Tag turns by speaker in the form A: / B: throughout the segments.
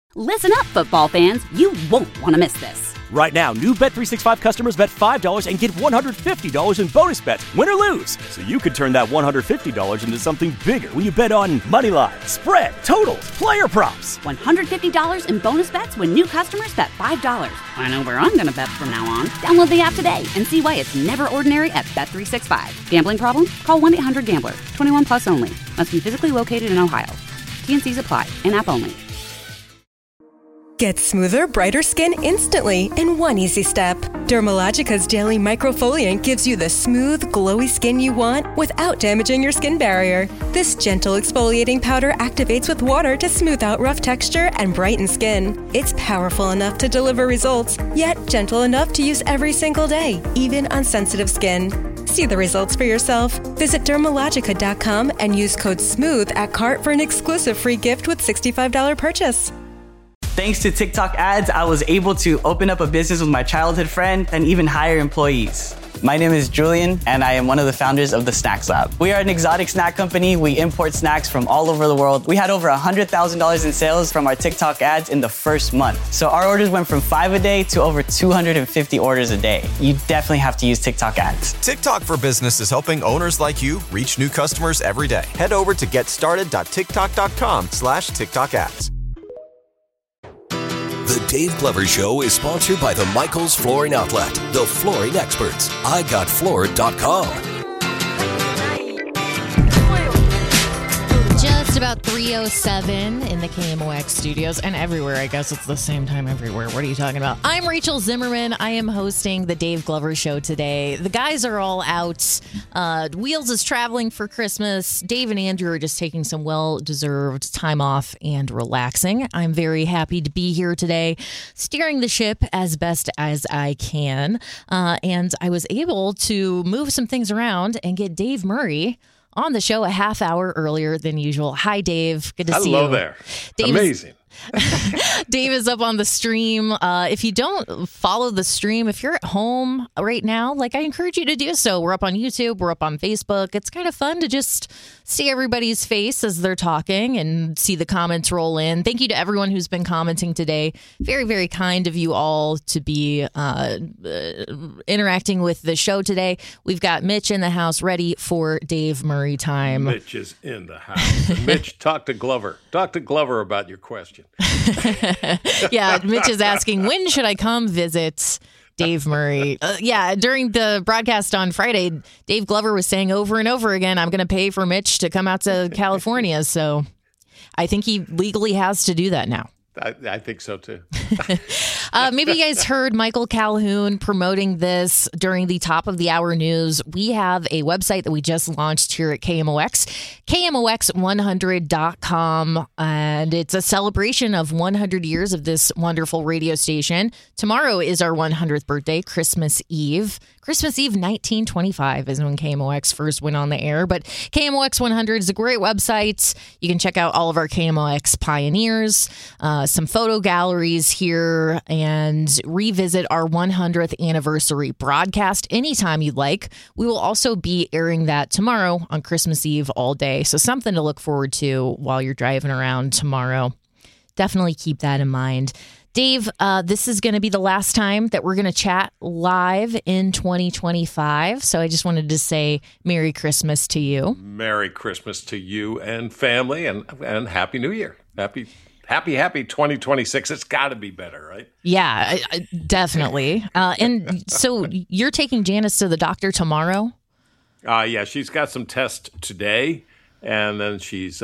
A: Listen up, football fans. You won't want to miss this.
B: Right now, new Bet365 customers bet $5 and get $150 in bonus bets, win or lose. So you could turn that $150 into something bigger when you bet on money line, spread, totals, player props.
A: $150 in bonus bets when new customers bet $5. I know where I'm going to bet from now on. Download the app today and see why it's never ordinary at Bet365. Gambling problem? Call 1-800-GAMBLER. 21 plus only. Must be physically located in Ohio. T&Cs apply. In-app only.
C: Get smoother, brighter skin instantly in one easy step. Dermalogica's Daily Microfoliant gives you the smooth, glowy skin you want without damaging your skin barrier. This gentle exfoliating powder activates with water to smooth out rough texture and brighten skin. It's powerful enough to deliver results, yet gentle enough to use every single day, even on sensitive skin. See the results for yourself. Visit Dermalogica.com and use code SMOOTH at cart for an exclusive free gift with $65 purchase.
D: Thanks to TikTok ads, I was able to open up a business with my childhood friend and even hire employees. My name is Julian, and I am one of the founders of the Snacks Lab. We are an exotic snack company. We import snacks from all over the world. We had over $100,000 in sales from our TikTok ads in the first month. So our orders went from 5 a day to over 250 orders a day. You definitely have to use TikTok ads.
E: TikTok for Business is helping owners like you reach new customers every day. Head over to getstarted.tiktok.com/TikTok ads.
F: The Dave Glover Show is sponsored by the Michaels Flooring Outlet, the flooring experts. IGotFloored.com.
G: Just about 3:07 in the KMOX studios and everywhere. I guess it's the same time everywhere. What are you talking about? I'm Rachel Zimmerman. I am hosting the Dave Glover Show today. The guys are all out. Wheels is traveling for Christmas. Dave and Andrew are just taking some well-deserved time off and relaxing. I'm very happy to be here today, steering the ship as best as I can. And I was able to move some things around and get Dave Murray on the show a half hour earlier than usual. Hi, Dave. Good to see you.
H: Hello there. Amazing.
G: Dave is up on the stream. If you don't follow the stream, if you're at home right now, I encourage you to do so. We're up on YouTube. We're up on Facebook. It's kind of fun to just see everybody's face as they're talking and see the comments roll in. Thank you to everyone who's been commenting today. Very, very kind of you all to be interacting with the show today. We've got Mitch in the house ready for Dave Murray time.
H: Mitch is in the house. Mitch, talk to Glover. Talk to Glover about your question.
G: Yeah, Mitch is asking, when should I come visit Dave Murray? During the broadcast on Friday, Dave Glover was saying over and over again, I'm going to pay for Mitch to come out to California. So I think he legally has to do that now.
H: I think so, too.
G: Maybe you guys heard Michael Calhoun promoting this during the top of the hour news. We have a website that we just launched here at KMOX, KMOX100.com, and it's a celebration of 100 years of this wonderful radio station. Tomorrow is our 100th birthday, Christmas Eve. Christmas Eve 1925 is when KMOX first went on the air, but KMOX 100 is a great website. You can check out all of our KMOX pioneers, some photo galleries here, and revisit our 100th anniversary broadcast anytime you'd like. We will also be airing that tomorrow on Christmas Eve all day, so something to look forward to while you're driving around tomorrow. Definitely keep that in mind. Dave, this is going to be the last time that we're going to chat live in 2025. So I just wanted to say Merry Christmas to you.
H: Merry Christmas to you and family, and Happy New Year. Happy 2026. It's got to be better, right?
G: Yeah, definitely. And so you're taking Janice to the doctor tomorrow?
H: Yeah, she's got some tests today, and then she's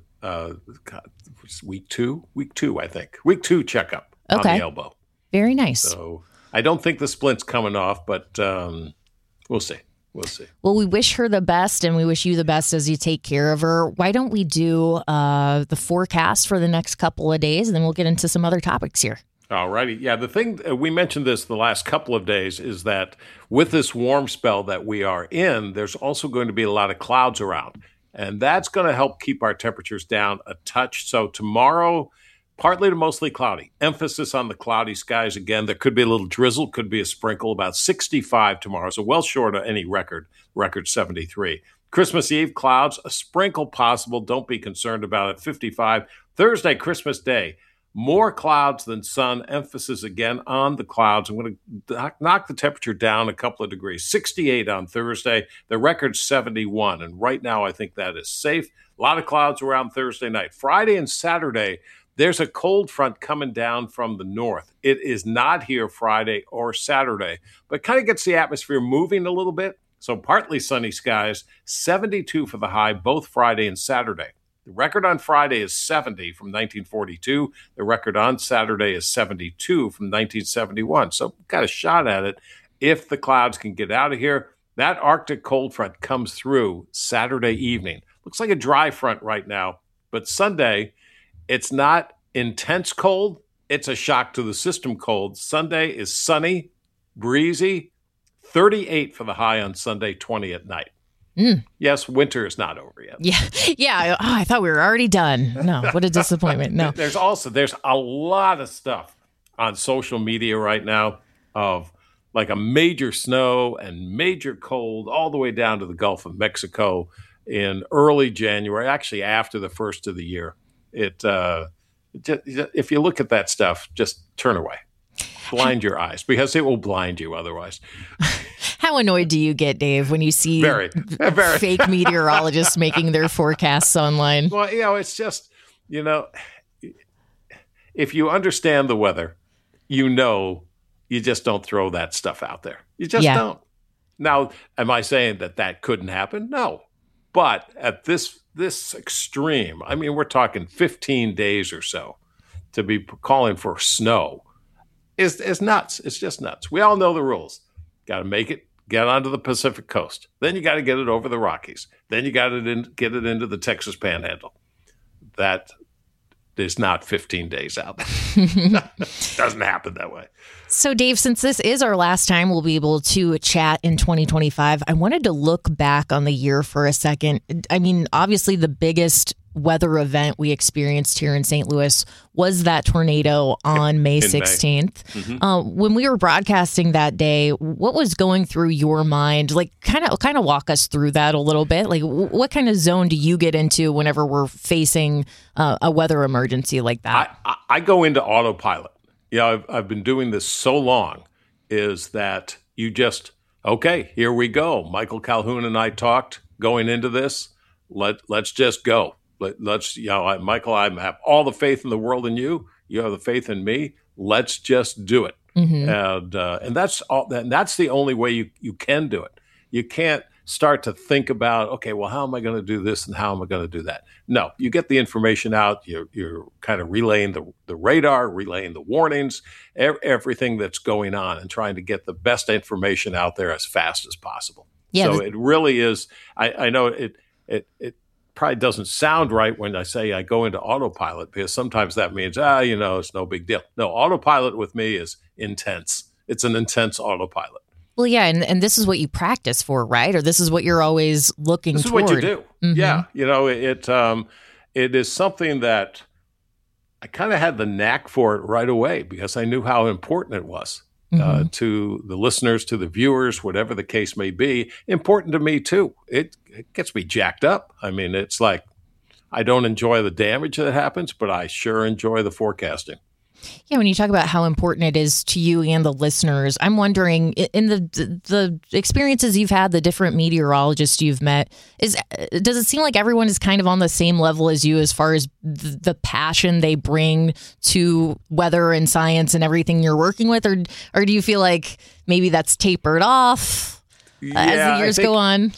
H: week two, I think. Week 2 checkup on the elbow.
G: Very nice.
H: So I don't think the splint's coming off, but we'll see.
G: Well, we wish her the best, and we wish you the best as you take care of her. Why don't we do the forecast for the next couple of days, and then we'll get into some other topics here.
H: All righty. Yeah, the thing, we mentioned this the last couple of days, is that with this warm spell that we are in, there's also going to be a lot of clouds around. And that's going to help keep our temperatures down a touch. So tomorrow, partly to mostly cloudy. Emphasis on the cloudy skies again. There could be a little drizzle, could be a sprinkle, about 65 tomorrow. So well short of any record 73. Christmas Eve, clouds, a sprinkle possible. Don't be concerned about it. 55. Thursday, Christmas Day, More clouds than sun, emphasis again on the clouds. I'm going to knock the temperature down a couple of degrees. 68 on Thursday. The record's 71. And right now, I think that is safe. A lot of clouds around Thursday night. Friday and Saturday, there's a cold front coming down from the north. It is not here Friday or Saturday, but kind of gets the atmosphere moving a little bit. So partly sunny skies, 72 for the high, both Friday and Saturday. The record on Friday is 70 from 1942. The record on Saturday is 72 from 1971. So got a shot at it if the clouds can get out of here. That Arctic cold front comes through Saturday evening. Looks like a dry front right now, but Sunday, it's not intense cold. It's a shock to the system cold. Sunday is sunny, breezy, 38 for the high on Sunday, 20 at night. Yes, winter is not over yet.
G: Yeah. Oh, I thought we were already done. No, what a disappointment. No.
H: There's a lot of stuff on social media right now of like a major snow and major cold all the way down to the Gulf of Mexico in early January, actually after the first of the year. If you look at that stuff, just turn away. Blind your eyes, because it will blind you otherwise.
G: How annoyed do you get, Dave, when you see
H: very.
G: fake meteorologists making their forecasts online?
H: Well, it's just, if you understand the weather, you just don't throw that stuff out there. You just don't. Now, am I saying that couldn't happen? No. But at this extreme, I mean, we're talking 15 days or so to be calling for snow is nuts. It's just nuts. We all know the rules. Got to make it, get onto the Pacific coast. Then you got to get it over the Rockies. Then you got to get it into the Texas Panhandle. That is not 15 days out. Doesn't happen that way.
G: So, Dave, since this is our last time we'll be able to chat in 2025, I wanted to look back on the year for a second. I mean, obviously, the biggest weather event we experienced here in St. Louis was that tornado on May 16th. Mm-hmm. When we were broadcasting that day, what was going through your mind? Like, kind of walk us through that a little bit. Like, what kind of zone do you get into whenever we're facing a weather emergency like that?
H: I go into autopilot. I've been doing this so long, is that you just, okay, here we go. Michael Calhoun and I talked going into this. Let's just go. Michael, I have all the faith in the world in you. You have the faith in me. Let's just do it. Mm-hmm. And that's all. And that's the only way you can do it. You can't start to think about, okay, well, how am I going to do this and how am I going to do that? No, you get the information out. You're kind of relaying the radar, relaying the warnings, everything that's going on, and trying to get the best information out there as fast as possible. Yeah, so it really is. I know it probably doesn't sound right when I say I go into autopilot, because sometimes that means, it's no big deal. No, autopilot with me is intense. It's an intense autopilot.
G: Well, yeah, and this is what you practice for, right? Or this is what you're always looking toward.
H: This is what you do. Mm-hmm. Yeah. It is something that I kind of had the knack for it right away, because I knew how important it was to the listeners, to the viewers, whatever the case may be. Important to me, too. It gets me jacked up. I mean, it's like I don't enjoy the damage that happens, but I sure enjoy the forecasting.
G: Yeah, when you talk about how important it is to you and the listeners, I'm wondering, in the experiences you've had, the different meteorologists you've met, does it seem like everyone is kind of on the same level as you as far as the passion they bring to weather and science and everything you're working with, or do you feel like maybe that's tapered off? As the years go on?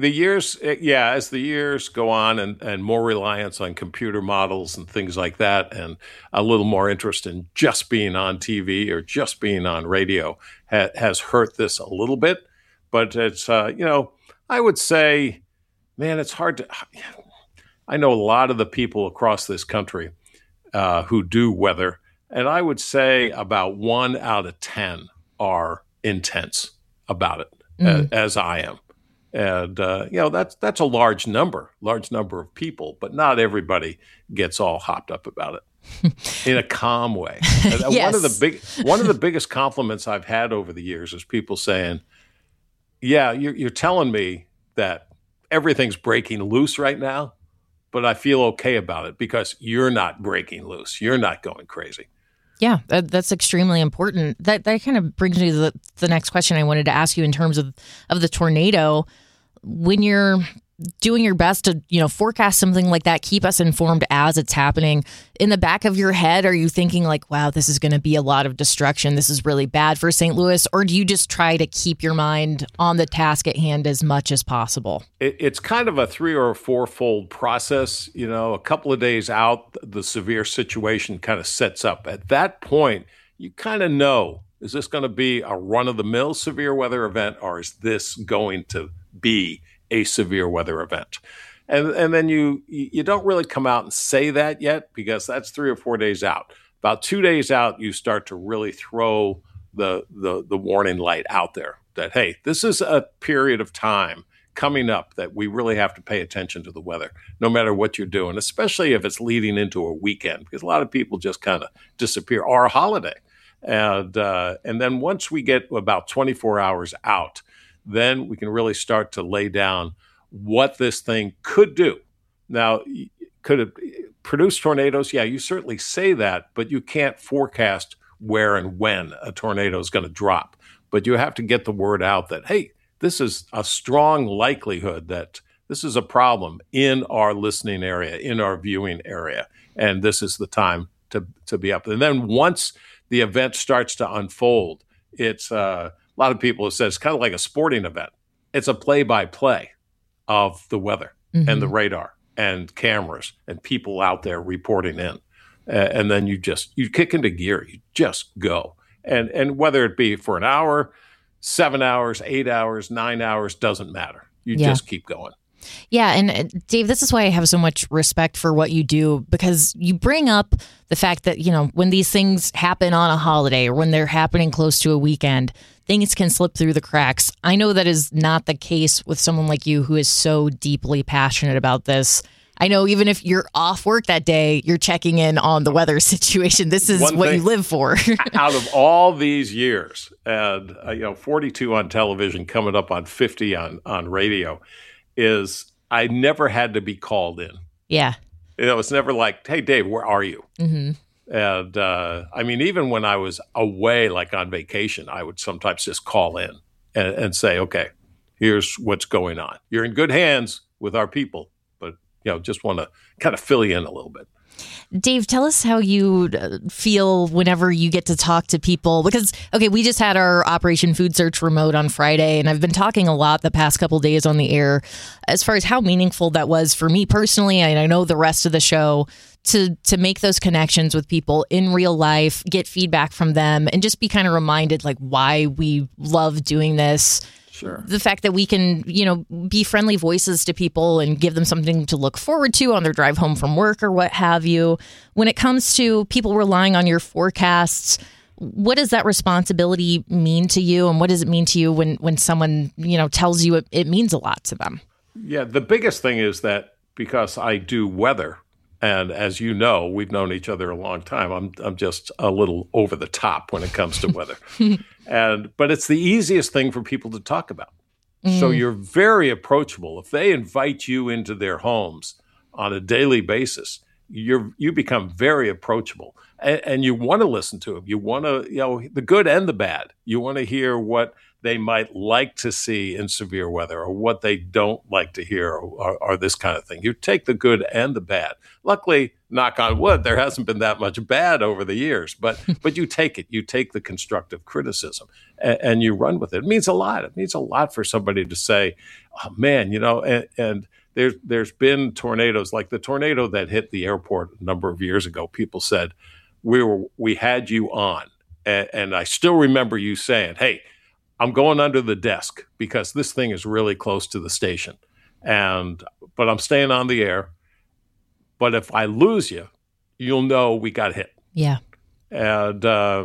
H: As the years go on, and more reliance on computer models and things like that, and a little more interest in just being on TV or just being on radio has hurt this a little bit. But it's, I would say, man, it's hard to, I know a lot of the people across this country who do weather, and I would say about 1 out of 10 are intense about it. As I am. And, that's a large number of people, but not everybody gets all hopped up about it in a calm way. Yes. One of the biggest compliments I've had over the years is people saying, yeah, you're telling me that everything's breaking loose right now, but I feel okay about it because you're not breaking loose. You're not going crazy.
G: Yeah, that's extremely important. That kind of brings me to the next question I wanted to ask you in terms of the tornado. When you're doing your best to, forecast something like that, keep us informed as it's happening, in the back of your head, are you thinking like, wow, this is going to be a lot of destruction, this is really bad for St. Louis? Or do you just try to keep your mind on the task at hand as much as possible?
H: It's kind of a 3 or 4-fold process. A couple of days out, the severe situation kind of sets up. At that point, you kind of know, is this going to be a run-of-the-mill severe weather event, or is this going to be a severe weather event? And then you don't really come out and say that yet, because that's 3 or 4 days out. About 2 days out, you start to really throw the warning light out there that, hey, this is a period of time coming up that we really have to pay attention to the weather, no matter what you're doing, especially if it's leading into a weekend, because a lot of people just kind of disappear, or a holiday. And then once we get about 24 hours out, then we can really start to lay down what this thing could do. Now, could it produce tornadoes? Yeah, you certainly say that, but you can't forecast where and when a tornado is going to drop. But you have to get the word out that, hey, this is a strong likelihood that this is a problem in our listening area, in our viewing area, and this is the time to be up. And then once the event starts to unfold, it's a lot of people have said it's kind of like a sporting event. It's a play-by-play of the weather and the radar and cameras and people out there reporting in. And then you kick into gear. You just go. And whether it be for an hour, 7 hours, 8 hours, 9 hours, doesn't matter. You just keep going.
G: Yeah. And Dave, this is why I have so much respect for what you do, because you bring up the fact that, when these things happen on a holiday or when they're happening close to a weekend, things can slip through the cracks. I know that is not the case with someone like you who is so deeply passionate about this. I know even if you're off work that day, you're checking in on the weather situation. This is what you live for.
H: Out of all these years, and 42 on television, coming up on 50 on radio, is I never had to be called in.
G: Yeah.
H: It's never like, hey, Dave, where are you? Mm-hmm. And even when I was away, like on vacation, I would sometimes just call in and say, okay, here's what's going on. You're in good hands with our people, but just want to kind of fill you in a little bit.
G: Dave, tell us how you feel whenever you get to talk to people, because, we just had our Operation Food Search remote on Friday, and I've been talking a lot the past couple days on the air as far as how meaningful that was for me personally, and I know the rest of the show, to make those connections with people in real life, get feedback from them, and just be kind of reminded like why we love doing this.
H: Sure.
G: The fact that we can, be friendly voices to people and give them something to look forward to on their drive home from work or what have you. When it comes to people relying on your forecasts, what does that responsibility mean to you? And what does it mean to you when someone, tells you it means a lot to them?
H: Yeah, the biggest thing is that because I do weather, and as you know, we've known each other a long time, I'm just a little over the top when it comes to weather. But it's the easiest thing for people to talk about. So you're very approachable. If they invite you into their homes on a daily basis, you become very approachable. And you want to listen to them. You want to, the good and the bad. You want to hear what they might like to see in severe weather or what they don't like to hear or this kind of thing. You take the good and the bad. Luckily, knock on wood, there hasn't been that much bad over the years, but you take it. You take the constructive criticism and you run with it. It means a lot. It means a lot for somebody to say, oh, man, and there's been tornadoes like the tornado that hit the airport a number of years ago. People said, we had you on. And I still remember you saying, hey, I'm going under the desk because this thing is really close to the station. But I'm staying on the air. But if I lose you, you'll know we got hit.
G: Yeah.
H: And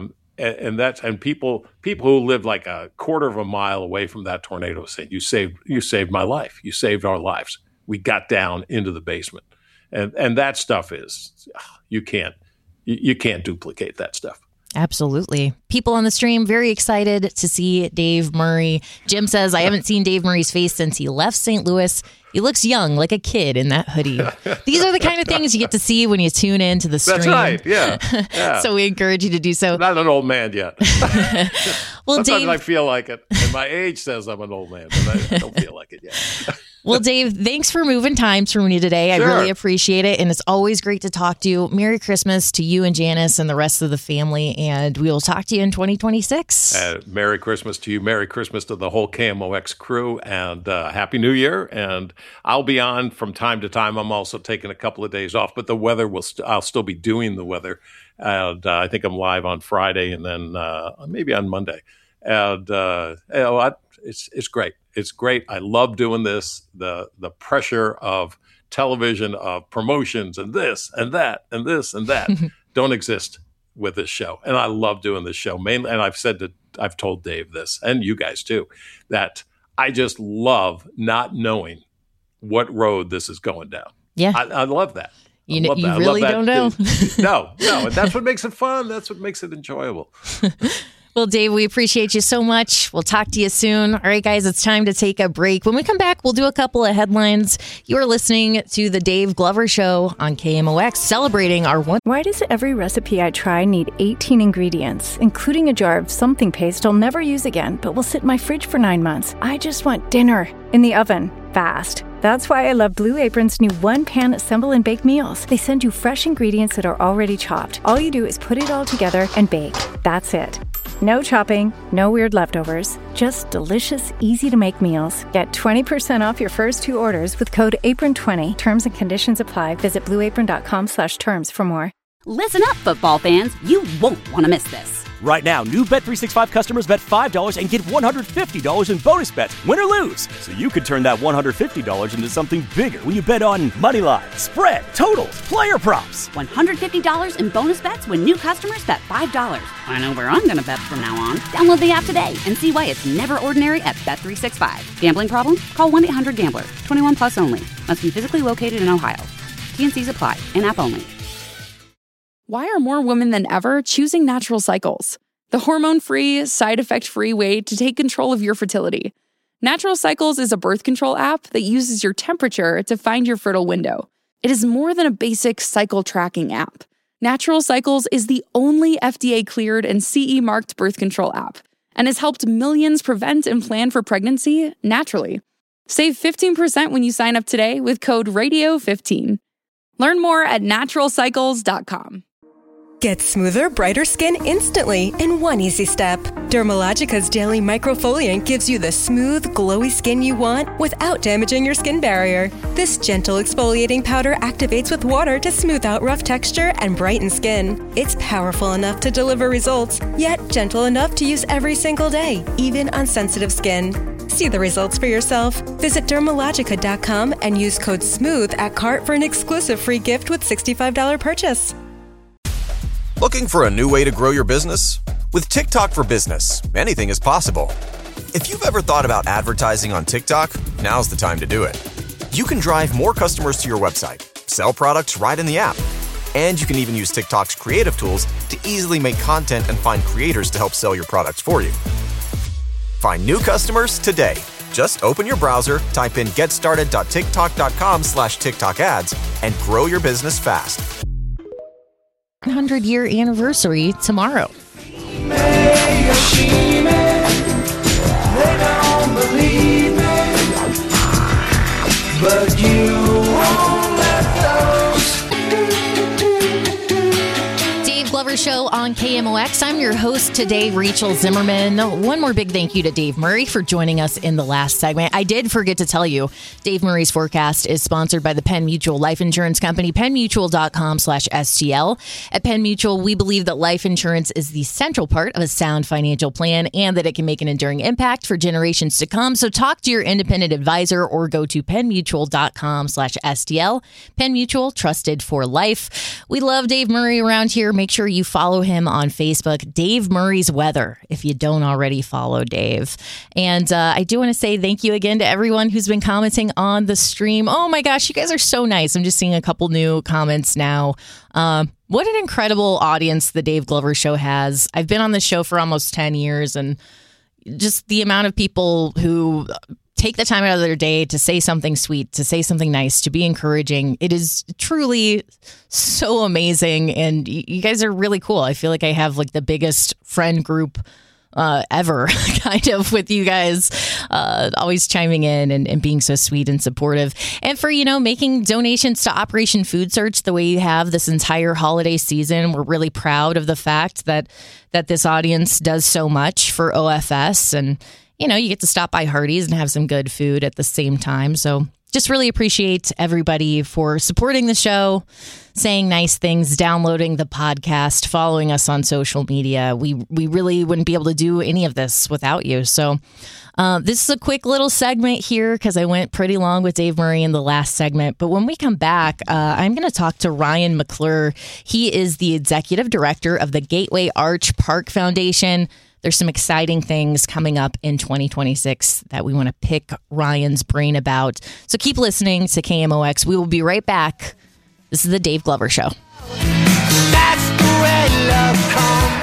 H: people who live like a quarter of a mile away from that tornado say, you saved my life. You saved our lives. We got down into the basement. And that stuff is, you can't duplicate that stuff.
G: Absolutely. People on the stream, very excited to see Dave Murray. Jim says, I haven't seen Dave Murray's face since he left St. Louis. He looks young, like a kid in that hoodie. These are the kind of things you get to see when you tune in to the stream.
H: That's right, yeah.
G: So we encourage you to do so.
H: Not an old man yet.
G: Well,
H: Sometimes
G: Dave,
H: I feel like it. And my age says I'm an old man, but I don't feel like it yet.
G: Well, Dave, thanks for moving times for me today.
H: Sure.
G: I really appreciate it. And it's always great to talk to you. Merry Christmas to you and Janice and the rest of the family. And we will talk to you in 2026.
H: Merry Christmas to you. Merry Christmas to the whole KMOX crew. And Happy New Year. And I'll be on from time to time. I'm also taking a couple of days off. But the weather, I'll still be doing the weather. And I think I'm live on Friday and then maybe on Monday. And it's great. It's great. I love doing this. The pressure of television, of promotions and this and that and this and that don't exist with this show. And I love doing this show mainly. And I've told Dave this and you guys too, that I just love not knowing what road this is going down.
G: Yeah.
H: I love that.
G: You really don't know?
H: No. And that's what makes it fun. That's what makes it enjoyable.
G: Well, Dave, we appreciate you so much. We'll talk to you soon. All right, guys, it's time to take a break. When we come back, we'll do a couple of headlines. You are listening to The Dave Glover Show on KMOX, celebrating our one.
I: Why does every recipe I try need 18 ingredients, including a jar of something paste I'll never use again, but will sit in my fridge for 9 months? I just want dinner in the oven, fast. That's why I love Blue Apron's new one-pan assemble and bake meals. They send you fresh ingredients that are already chopped. All you do is put it all together and bake. That's it. No chopping, no weird leftovers, just delicious, easy-to-make meals. Get 20% off your first 2 orders with code APRON20. Terms and conditions apply. Visit blueapron.com/terms for more.
A: Listen up, football fans. You won't want to miss this.
B: Right now, new Bet365 customers bet $5 and get $150 in bonus bets, win or lose. So you could turn that $150 into something bigger when you bet on money line, spread, totals, player props.
A: $150 in bonus bets when new customers bet $5. I know where I'm going to bet from now on. Download the app today and see why it's never ordinary at Bet365. Gambling problem? Call 1-800-GAMBLER. 21 plus only. Must be physically located in Ohio. T&Cs apply. In-app only.
J: Why are more women than ever choosing Natural Cycles? The hormone-free, side-effect-free way to take control of your fertility. Natural Cycles is a birth control app that uses your temperature to find your fertile window. It is more than a basic cycle tracking app. Natural Cycles is the only FDA-cleared and CE-marked birth control app and has helped millions prevent and plan for pregnancy naturally. Save 15% when you sign up today with code RADIO15. Learn more at naturalcycles.com.
C: Get smoother, brighter skin instantly in one easy step. Dermalogica's Daily Microfoliant gives you the smooth, glowy skin you want without damaging your skin barrier. This gentle exfoliating powder activates with water to smooth out rough texture and brighten skin. It's powerful enough to deliver results, yet gentle enough to use every single day, even on sensitive skin. See the results for yourself. Visit Dermalogica.com and use code SMOOTH at cart for an exclusive free gift with $65 purchase.
E: Looking for a new way to grow your business? With TikTok for Business, anything is possible. If you've ever thought about advertising on TikTok, now's the time to do it. You can drive more customers to your website, sell products right in the app, and you can even use TikTok's creative tools to easily make content and find creators to help sell your products for you. Find new customers today. Just open your browser, type in getstarted.tiktok.com/TikTok ads, and grow your business fast.
G: 100-year anniversary tomorrow.
K: But you won't let those.
G: Dave Glover Show on KMOX. I'm your host today, Rachel Zimmerman. One more big thank you to Dave Murray for joining us in the last segment. I did forget to tell you, Dave Murray's forecast is sponsored by the Penn Mutual Life Insurance Company, PennMutual.com/STL. At Penn Mutual, we believe that life insurance is the central part of a sound financial plan and that it can make an enduring impact for generations to come. So talk to your independent advisor or go to PennMutual.com/STL. Penn Mutual, trusted for life. We love Dave Murray around here. Make sure you follow him on Facebook, Dave Murray's Weather, if you don't already follow Dave. And I do want to say thank you again to everyone who's been commenting on the stream. Oh my gosh, you guys are so nice. I'm just seeing a couple new comments now. What an incredible audience the Dave Glover Show has. I've been on the show for almost 10 years, and just the amount of people who take the time out of their day to say something sweet, to say something nice, to be encouraging. It is truly so amazing. And you guys are really cool. I feel like I have like the biggest friend group ever, kind of, with you guys always chiming in and being so sweet and supportive. And for, making donations to Operation Food Search the way you have this entire holiday season. We're really proud of the fact that this audience does so much for OFS. And you get to stop by Hardee's and have some good food at the same time. So just really appreciate everybody for supporting the show, saying nice things, downloading the podcast, following us on social media. We really wouldn't be able to do any of this without you. So this is a quick little segment here because I went pretty long with Dave Murray in the last segment. But when we come back, I'm going to talk to Ryan McClure. He is the executive director of the Gateway Arch Park Foundation. There's some exciting things coming up in 2026 that we want to pick Ryan's brain about. So keep listening to KMOX. We will be right back. This is the Dave Glover Show.
K: That's the way love comes.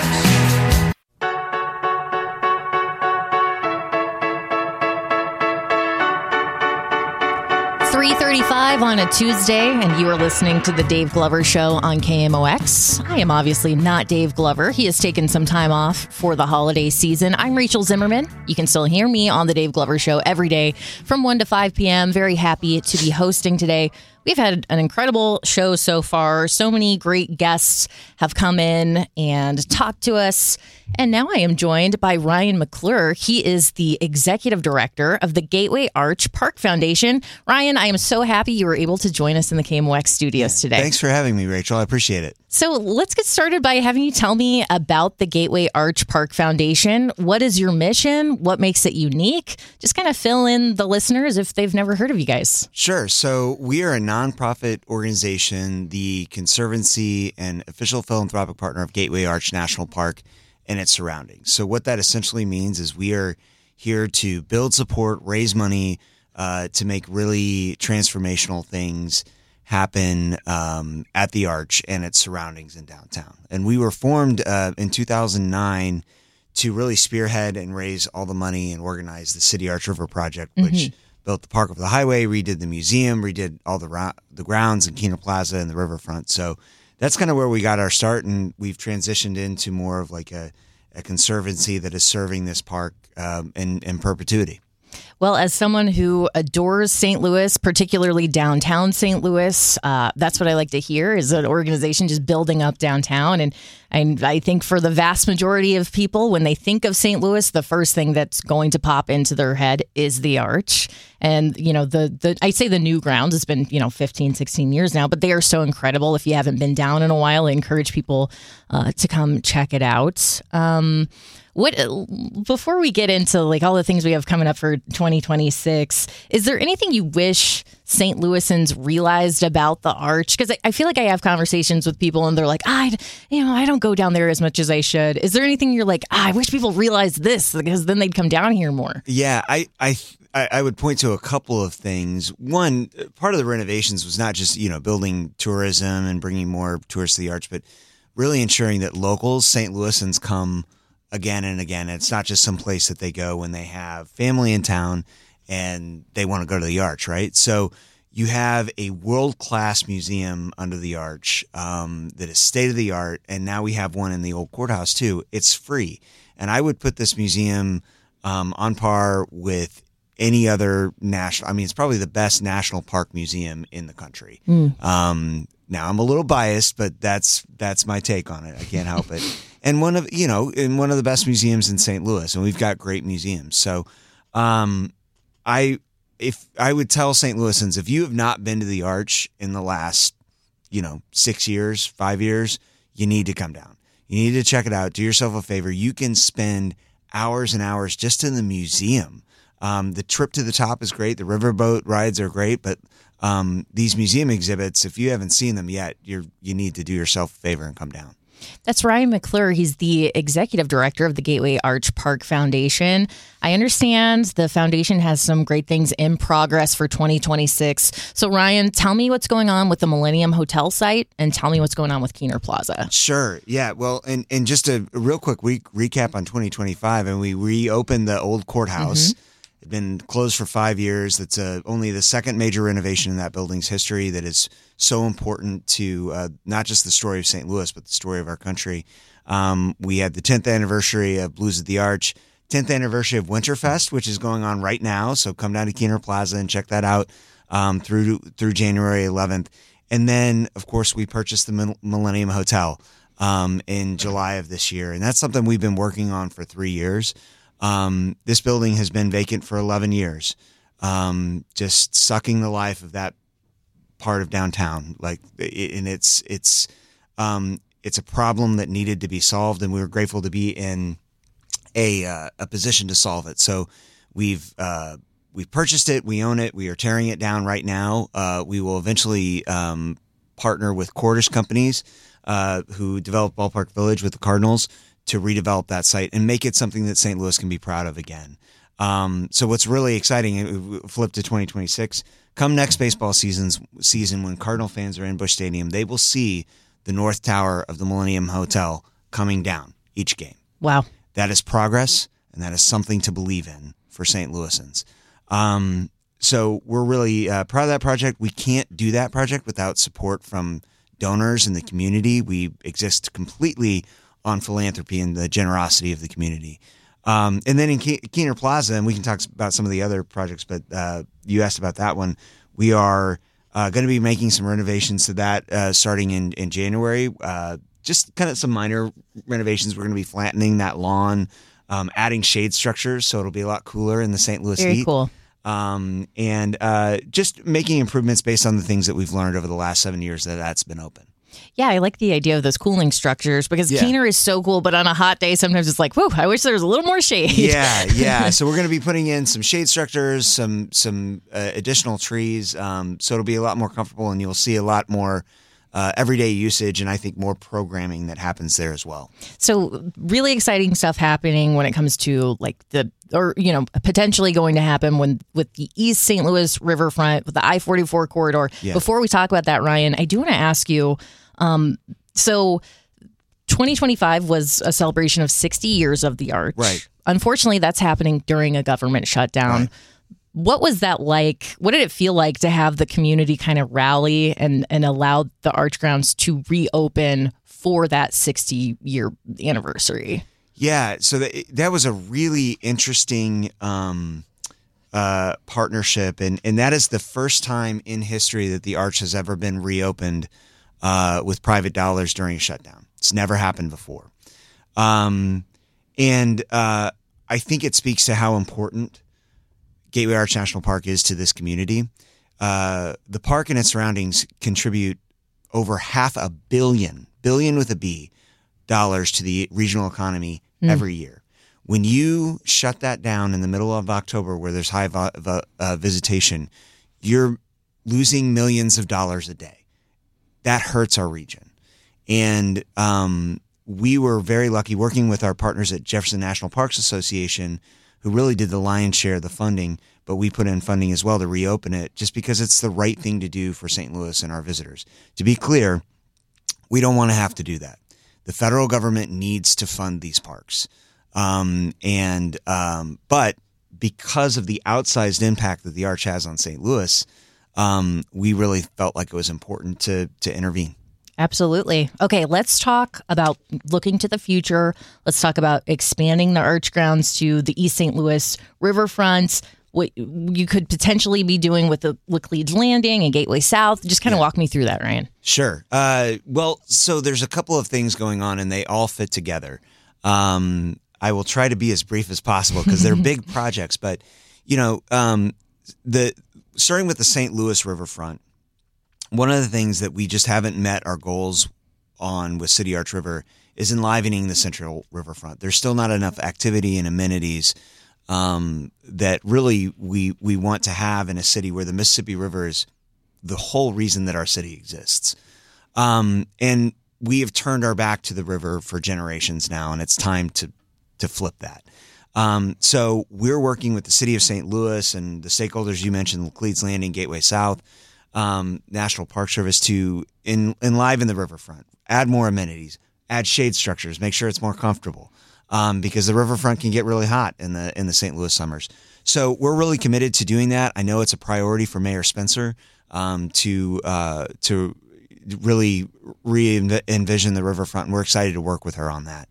G: 3:35 on a Tuesday, and you are listening to the Dave Glover Show on KMOX. I am obviously not Dave Glover. He has taken some time off for the holiday season. I'm Rachel Zimmerman. You can still hear me on the Dave Glover Show every day from 1 to 5 p.m. Very happy to be hosting today. We've had an incredible show so far. So many great guests have come in and talked to us. And now I am joined by Ryan McClure. He is the executive director of the Gateway Arch Park Foundation. Ryan, I am so happy you were able to join us in the KMOX studios today.
L: Thanks for having me, Rachel. I appreciate it.
G: So let's get started by having you tell me about the Gateway Arch Park Foundation. What is your mission? What makes it unique? Just kind of fill in the listeners if they've never heard of you guys.
L: Sure. So we are a nonprofit organization, the conservancy and official philanthropic partner of Gateway Arch National Park and its surroundings. So what that essentially means is we are here to build support, raise money to make really transformational things happen at the Arch and its surroundings in downtown. And we were formed in 2009 to really spearhead and raise all the money and organize the City Arch River Project, which built the park over the highway, redid the museum, redid all the grounds in Kena Plaza and the riverfront. So that's kind of where we got our start, and we've transitioned into more of like a conservancy that is serving this park in perpetuity.
G: Well, as someone who adores St. Louis, particularly downtown St. Louis, that's what I like to hear, is an organization just building up downtown. And I think for the vast majority of people, when they think of St. Louis, the first thing that's going to pop into their head is the Arch. And, I'd say the new grounds, it's been, 15, 16 years now, but they are so incredible. If you haven't been down in a while, I encourage people to come check it out. Before we get into like all the things we have coming up for 2026, is there anything you wish St. Louisans realized about the Arch? Because I feel like I have conversations with people and they're like, I don't go down there as much as I should. Is there anything you're like, I wish people realized this, because then they'd come down here more?
L: Yeah, I would point to a couple of things. One, part of the renovations was not just, building tourism and bringing more tourists to the Arch, but really ensuring that locals, St. Louisans, come again and again. It's not just some place that they go when they have family in town and they want to go to the Arch, right? So you have a world-class museum under the Arch that is state-of-the-art, and now we have one in the old courthouse too. It's free. And I would put this museum on par with any other national, it's probably the best national park museum in the country. Now I'm a little biased, but that's my take on it. I can't help it. And one of the best museums in St. Louis, and we've got great museums. So, if I would tell St. Louisans, if you have not been to the Arch in the last, 6 years, 5 years, you need to come down. You need to check it out. Do yourself a favor. You can spend hours and hours just in the museum. The trip to the top is great. The riverboat rides are great, but these museum exhibits, if you haven't seen them yet, you need to do yourself a favor and come down.
G: That's Ryan McClure. He's the executive director of the Gateway Arch Park Foundation. I understand the foundation has some great things in progress for 2026. So, Ryan, tell me what's going on with the Millennium Hotel site and tell me what's going on with Keener Plaza.
L: Sure. Yeah. Well, and just a real quick recap on 2025, and we reopened the old courthouse.
G: Mm-hmm.
L: It'd been closed for 5 years. That's only the second major renovation in that building's history that is so important to not just the story of St. Louis, but the story of our country. We had the 10th anniversary of Blues at the Arch, 10th anniversary of Winterfest, which is going on right now. So come down to Keener Plaza and check that out through January 11th. And then, of course, we purchased the Millennium Hotel in July of this year. And that's something we've been working on for 3 years. This building has been vacant for 11 years, just sucking the life of that part of downtown. And it's a problem that needed to be solved, and we were grateful to be in a position to solve it. So we've purchased it, we own it, we are tearing it down right now. We will eventually partner with Cordish Companies, who developed Ballpark Village with the Cardinals, to redevelop that site and make it something that St. Louis can be proud of again. So what's really exciting, flip to 2026, come next baseball season when Cardinal fans are in Busch Stadium, they will see the North Tower of the Millennium Hotel coming down each game.
G: Wow.
L: That is progress, and that is something to believe in for St. Louisans. So we're really proud of that project. We can't do that project without support from donors in the community. We exist completely on philanthropy and the generosity of the community. And then in Keener Plaza, and we can talk about some of the other projects, but you asked about that one. We are going to be making some renovations to that starting in January. Just kind of some minor renovations. We're going to be flattening that lawn, adding shade structures, so it'll be a lot cooler in the St. Louis heat.
G: Very cool.
L: And just making improvements based on the things that we've learned over the last 7 years that's been open.
G: Yeah, I like the idea of those cooling structures because Keener is so cool, but on a hot day, sometimes it's like, whew, I wish there was a little more shade.
L: Yeah. So we're going to be putting in some shade structures, some additional trees. So it'll be a lot more comfortable, and you'll see a lot more everyday usage, and I think more programming that happens there as well.
G: So really exciting stuff happening when it comes to potentially going to happen with the East St. Louis riverfront, with the I-44 corridor. Yeah. Before we talk about that, Ryan, I do want to ask you, so 2025 was a celebration of 60 years of the Arch.
L: Right.
G: Unfortunately, that's happening during a government shutdown.
L: Right.
G: What was that like? What did it feel like to have the community kind of rally and allow the Arch grounds to reopen for that 60-year anniversary?
L: Yeah, so that was a really interesting partnership, and that is the first time in history that the Arch has ever been reopened with private dollars during a shutdown. It's never happened before. And I think it speaks to how important Gateway Arch National Park is to this community. The park and its surroundings contribute over $500 billion with a B, dollars to the regional economy every year. When you shut that down in the middle of October where there's high visitation, you're losing millions of dollars a day. That hurts our region. And we were very lucky working with our partners at Jefferson National Parks Association, who really did the lion's share of the funding, but we put in funding as well to reopen it just because it's the right thing to do for St. Louis and our visitors. To be clear, we don't want to have to do that. The federal government needs to fund these parks. But because of the outsized impact that the Arch has on St. Louis, we really felt like it was important to intervene.
G: Absolutely. Okay, let's talk about looking to the future. Let's talk about expanding the Arch grounds to the East St. Louis riverfronts, what you could potentially be doing with the Laclede Landing and Gateway South. Just kind of walk me through that, Ryan.
L: Sure. Well, so there's a couple of things going on, and they all fit together. I will try to be as brief as possible because they're big projects. But, starting with the St. Louis riverfront, one of the things that we just haven't met our goals on with City Arch River is enlivening the central riverfront. There's still not enough activity and amenities that really we want to have in a city where the Mississippi River is the whole reason that our city exists. And we have turned our back to the river for generations now, and it's time to flip that. So we're working with the city of St. Louis and the stakeholders you mentioned, Laclede's Landing, Gateway South, National Park Service to enliven the riverfront, add more amenities, add shade structures, make sure it's more comfortable, because the riverfront can get really hot in the St. Louis summers. So we're really committed to doing that. I know it's a priority for Mayor Spencer to really re-envision the riverfront, and we're excited to work with her on that.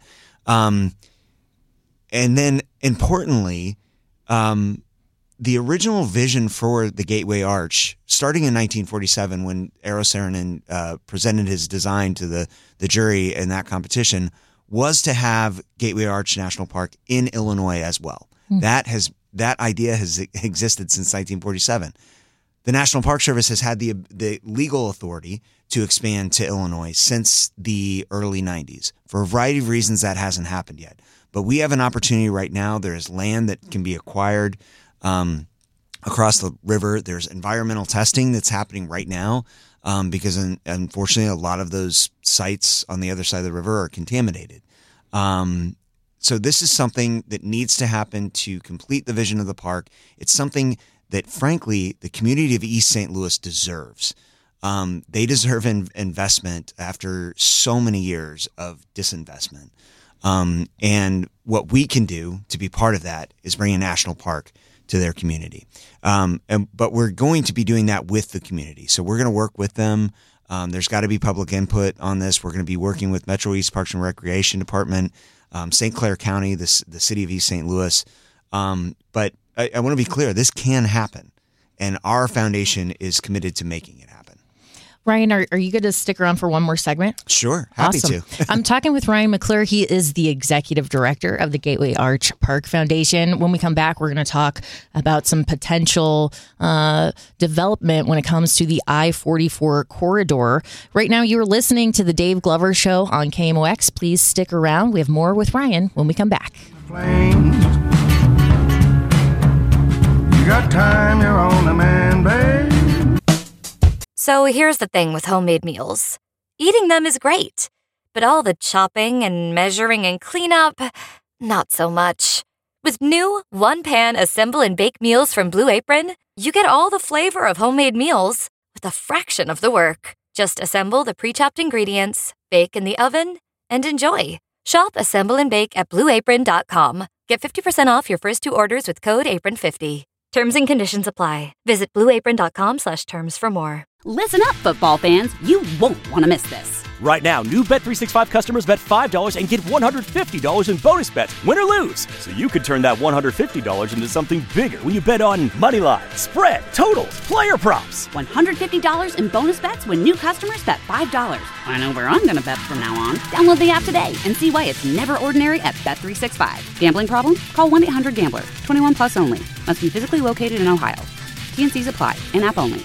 L: And then, importantly, the original vision for the Gateway Arch, starting in 1947 when Eero Saarinen presented his design to the jury in that competition, was to have Gateway Arch National Park in Illinois as well. That idea has existed since 1947. The National Park Service has had the legal authority to expand to Illinois since the early 90s. For a variety of reasons, that hasn't happened yet. But we have an opportunity right now. There is land that can be acquired across the river. There's environmental testing that's happening right now because, unfortunately, a lot of those sites on the other side of the river are contaminated. So this is something that needs to happen to complete the vision of the park. It's something that, frankly, the community of East St. Louis deserves. They deserve investment after so many years of disinvestment. And what we can do to be part of that is bring a national park to their community. But we're going to be doing that with the community. So we're going to work with them. There's got to be public input on this. We're going to be working with Metro East Parks and Recreation Department, St. Clair County, the city of East St. Louis. But I want to be clear, this can happen. And our foundation is committed to making it happen.
G: Ryan, are you going to stick around for one more segment?
L: Sure. Happy
G: awesome.
L: to.
G: I'm talking with Ryan McClure. He is the executive director of the Gateway Arch Park Foundation. When we come back, we're going to talk about some potential development when it comes to the I-44 corridor. Right now, you're listening to the Dave Glover Show on KMOX. Please stick around. We have more with Ryan when we come back.
K: Flames. You got time, you're on the man, babe.
M: So here's the thing with homemade meals. Eating them is great, but all the chopping and measuring and cleanup, not so much. With new one-pan assemble and bake meals from Blue Apron, you get all the flavor of homemade meals with a fraction of the work. Just assemble the pre-chopped ingredients, bake in the oven, and enjoy. Shop, assemble, and bake at BlueApron.com. Get 50% off your first 2 orders with code APRON50. Terms and conditions apply. Visit BlueApron.com/terms for more.
A: Listen up, football fans. You won't want to miss this.
B: Right now, new Bet365 customers bet $5 and get $150 in bonus bets, win or lose. So you could turn that $150 into something bigger when you bet on moneyline, spread, totals, player props.
A: $150 in bonus bets when new customers bet $5. I know where I'm going to bet from now on. Download the app today and see why it's never ordinary at Bet365. Gambling problem? Call 1-800-GAMBLER. 21 plus only. Must be physically located in Ohio. T&Cs apply. In-app only.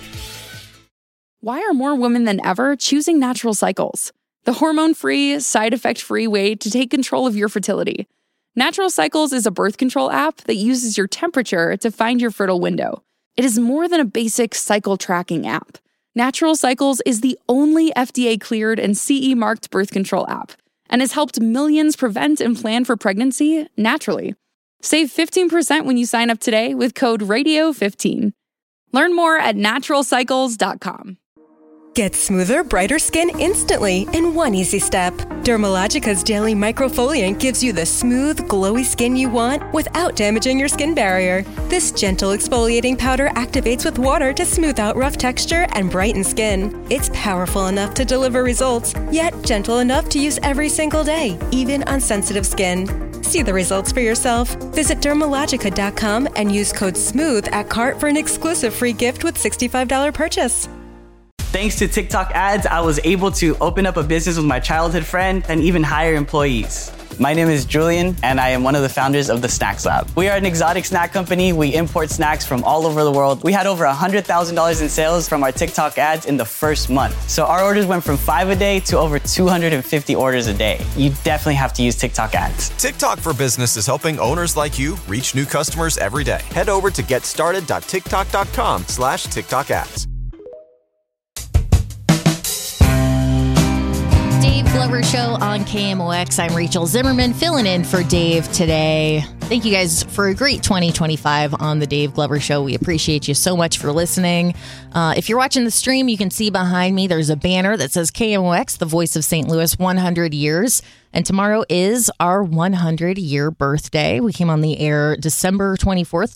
J: Why are more women than ever choosing Natural Cycles? The hormone-free, side-effect-free way to take control of your fertility. Natural Cycles is a birth control app that uses your temperature to find your fertile window. It is more than a basic cycle tracking app. Natural Cycles is the only FDA-cleared and CE-marked birth control app and has helped millions prevent and plan for pregnancy naturally. Save 15% when you sign up today with code RADIO15. Learn more at naturalcycles.com.
C: Get smoother, brighter skin instantly in one easy step. Dermalogica's Daily Microfoliant gives you the smooth, glowy skin you want without damaging your skin barrier. This gentle exfoliating powder activates with water to smooth out rough texture and brighten skin. It's powerful enough to deliver results, yet gentle enough to use every single day, even on sensitive skin. See the results for yourself. Visit Dermalogica.com and use code SMOOTH at cart for an exclusive free gift with $65 purchase.
D: Thanks to TikTok ads, I was able to open up a business with my childhood friend and even hire employees. My name is Julian, and I am one of the founders of the Snacks Lab. We are an exotic snack company. We import snacks from all over the world. We had over $100,000 in sales from our TikTok ads in the first month. So our orders went from 5 a day to over 250 orders a day. You definitely have to use TikTok ads.
E: TikTok for Business is helping owners like you reach new customers every day. Head over to getstarted.tiktok.com/TikTok ads.
G: Dave Glover Show on KMOX. I'm Rachel Zimmerman, filling in for Dave today. Thank you guys for a great 2025 on the Dave Glover Show. We appreciate you so much for listening. If you're watching the stream, you can see behind me there's a banner that says KMOX, the voice of St. Louis, 100 years. And tomorrow is our 100-year birthday. We came on the air December 24th,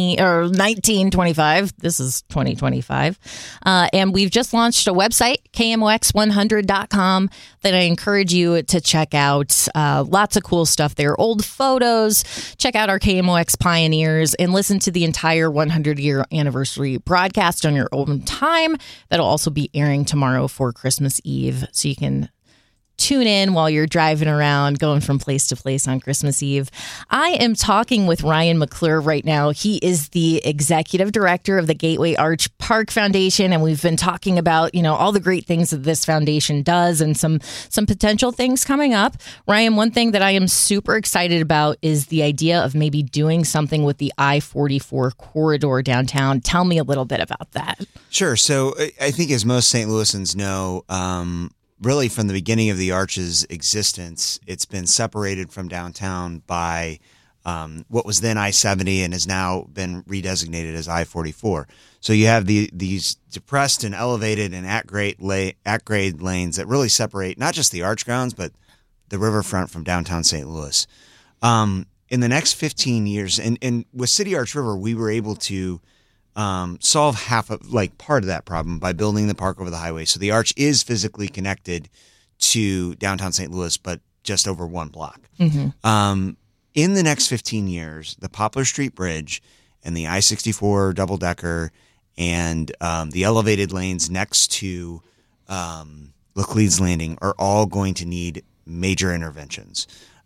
G: 1925. This is 2025. And we've just launched a website, KMOX100.com, that I encourage you to check out. Lots of cool stuff there. Old photos. Check out our KMOX Pioneers and listen to the entire 100-year anniversary broadcast on your own time. That'll also be airing tomorrow for Christmas Eve. So you can tune in while you're driving around, going from place to place on Christmas Eve. I am talking with Ryan McClure right now. He is the executive director of the Gateway Arch Park Foundation, and we've been talking about, all the great things that this foundation does and some potential things coming up. Ryan, one thing that I am super excited about is the idea of maybe doing something with the I-44 corridor downtown. Tell me a little bit about that.
L: Sure. So I think, as most St. Louisans know, really, from the beginning of the Arch's existence, it's been separated from downtown by what was then I-70 and has now been redesignated as I-44. So you have these depressed and elevated and at-grade lanes that really separate not just the Arch grounds, but the riverfront from downtown St. Louis. In the next 15 years, and with City Arch River, we were able to solve part of that problem by building the park over the highway. So the Arch is physically connected to downtown St. Louis, but just over one block. Mm-hmm. In the next 15 years, the Poplar Street Bridge and the I-64 double-decker and the elevated lanes next to Laclede's Landing are all going to need major interventions.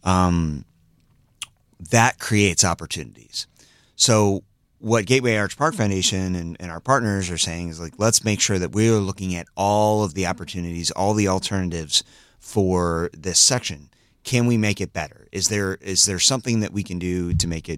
L: That creates opportunities. So what Gateway Arch Park Foundation and our partners are saying is, let's make sure that we are looking at all of the opportunities, all the alternatives for this section. Can we make it better? Is there something that we can do to make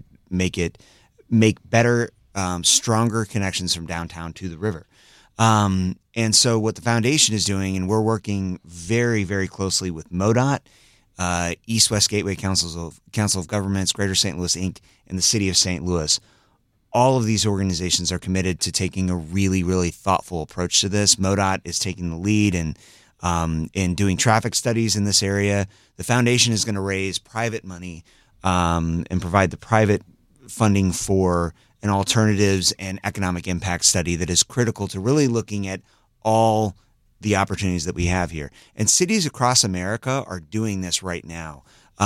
L: better, stronger connections from downtown to the river? And so what the foundation is doing, and we're working very, very closely with MoDOT, East West Gateway Council of Governments, Greater St. Louis, Inc., and the City of St. Louis. All of these organizations are committed to taking a really, really thoughtful approach to this. MoDOT is taking the lead in doing traffic studies in this area. The foundation is going to raise private money and provide the private funding for an alternatives and economic impact study that is critical to really looking at all the opportunities that we have here. And cities across America are doing this right now.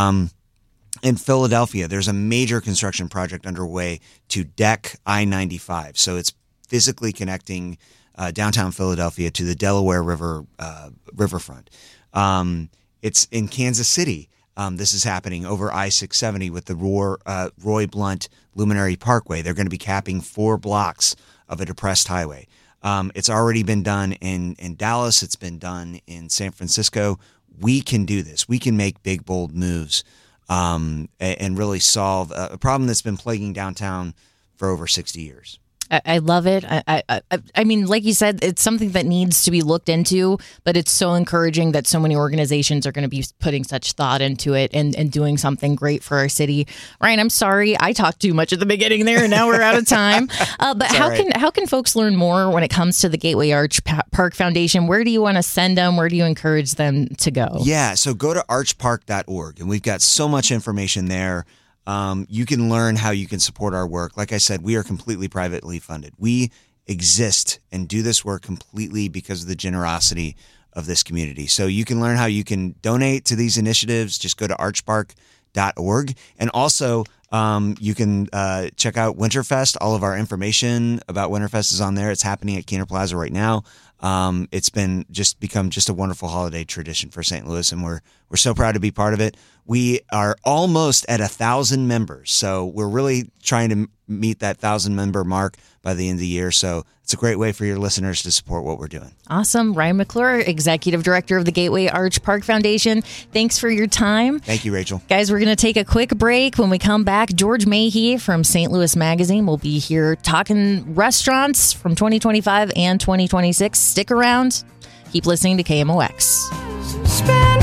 L: In Philadelphia, there's a major construction project underway to deck I-95. So it's physically connecting downtown Philadelphia to the Delaware River riverfront. It's in Kansas City. This is happening over I-670 with the Roy Blunt Luminary Parkway. They're going to be capping 4 blocks of a depressed highway. It's already been done in Dallas. It's been done in San Francisco. We can do this. We can make big, bold moves and really solve a problem that's been plaguing downtown for over 60 years.
G: I love it. I mean, like you said, it's something that needs to be looked into, but it's so encouraging that so many organizations are going to be putting such thought into it and doing something great for our city. Ryan, I'm sorry I talked too much at the beginning there, and now we're out of time. But how can folks learn more when it comes to the Gateway Arch Park Foundation? Where do you want to send them? Where do you encourage them to go?
L: Yeah, so go to archpark.org, and we've got so much information there. You can learn how you can support our work. Like I said, we are completely privately funded. We exist and do this work completely because of the generosity of this community. So you can learn how you can donate to these initiatives. Just go to archpark.org. And also, you can check out Winterfest. All of our information about Winterfest is on there. It's happening at Keener Plaza right now. It's become a wonderful holiday tradition for St. Louis, and we're so proud to be part of it. We are almost at 1,000 members, so we're really trying to meet that 1,000 member mark by the end of the year. So it's a great way for your listeners to support what we're doing.
G: Awesome. Ryan McClure, Executive Director of the Gateway Arch Park Foundation. Thanks for your time.
L: Thank you, Rachel.
G: Guys, we're going to take a quick break. When we come back, George Mahey from St. Louis Magazine will be here talking restaurants from 2025 and 2026. Stick around. Keep listening to KMOX.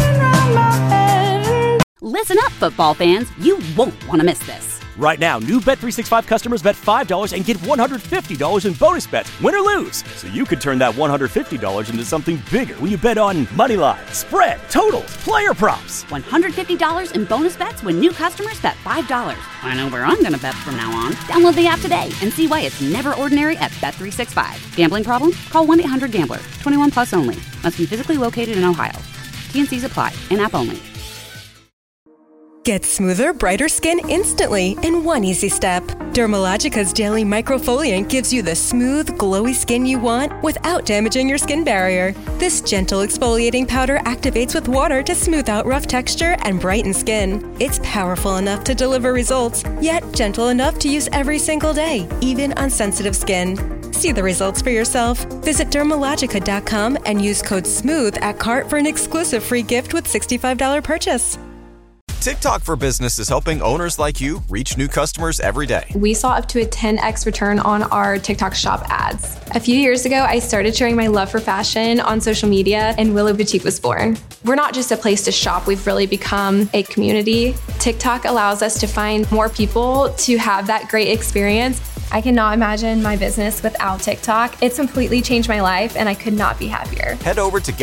K: my head.
A: Listen up, football fans. You won't want to miss this.
B: Right now, new Bet365 customers bet $5 and get $150 in bonus bets, win or lose. So you could turn that $150 into something bigger when you bet on moneyline, spread, totals, player props.
A: $150 in bonus bets when new customers bet $5. I know where I'm going to bet from now on. Download the app today and see why it's never ordinary at Bet365. Gambling problem? Call 1-800-GAMBLER. 21 plus only. Must be physically located in Ohio. T&Cs apply. In-app only.
C: Get smoother, brighter skin instantly in one easy step. Dermalogica's Daily Microfoliant gives you the smooth, glowy skin you want without damaging your skin barrier. This gentle exfoliating powder activates with water to smooth out rough texture and brighten skin. It's powerful enough to deliver results, yet gentle enough to use every single day, even on sensitive skin. See the results for yourself. Visit Dermalogica.com and use code SMOOTH at cart for an exclusive free gift with $65 purchase.
E: TikTok for Business is helping owners like you reach new customers every day.
N: We saw up to a 10x return on our TikTok shop ads. A few years ago, I started sharing my love for fashion on social media, and Willow Boutique was born. We're not just a place to shop, we've really become a community. TikTok allows us to find more people to have that great experience. I cannot imagine my business without TikTok. It's completely changed my life, and I could not be happier.
E: Head over to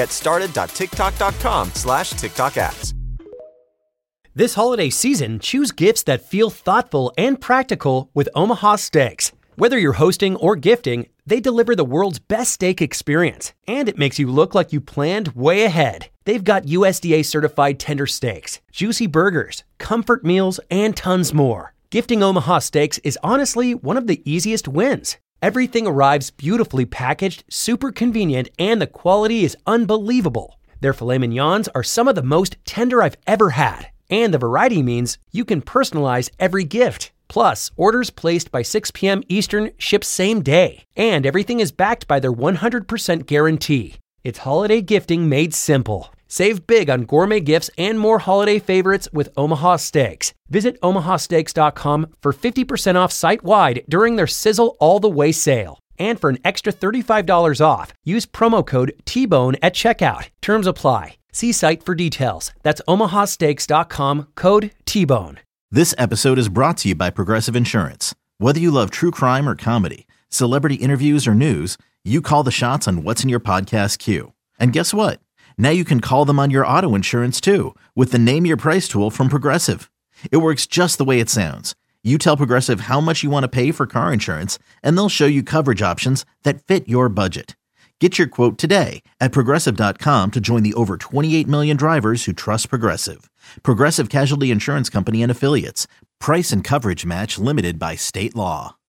E: getstarted.tiktok.com/TikTok ads.
O: This holiday season, choose gifts that feel thoughtful and practical with Omaha Steaks. Whether you're hosting or gifting, they deliver the world's best steak experience, and it makes you look like you planned way ahead. They've got USDA certified tender steaks, juicy burgers, comfort meals, and tons more. Gifting Omaha Steaks is honestly one of the easiest wins. Everything arrives beautifully packaged, super convenient, and the quality is unbelievable. Their filet mignons are some of the most tender I've ever had. And the variety means you can personalize every gift. Plus, orders placed by 6 p.m. Eastern ship same day. And everything is backed by their 100% guarantee. It's holiday gifting made simple. Save big on gourmet gifts and more holiday favorites with Omaha Steaks. Visit omahasteaks.com for 50% off site-wide during their Sizzle All the Way sale. And for an extra $35 off, use promo code TBONE at checkout. Terms apply. See site for details. That's omahasteaks.com, code TBONE.
P: This episode is brought to you by Progressive Insurance. Whether you love true crime or comedy, celebrity interviews or news, you call the shots on what's in your podcast queue. And guess what? Now you can call them on your auto insurance too with the Name Your Price tool from Progressive. It works just the way it sounds. You tell Progressive how much you want to pay for car insurance, and they'll show you coverage options that fit your budget. Get your quote today at Progressive.com to join the over 28 million drivers who trust Progressive. Progressive Casualty Insurance Company and Affiliates. Price and coverage match limited by state law.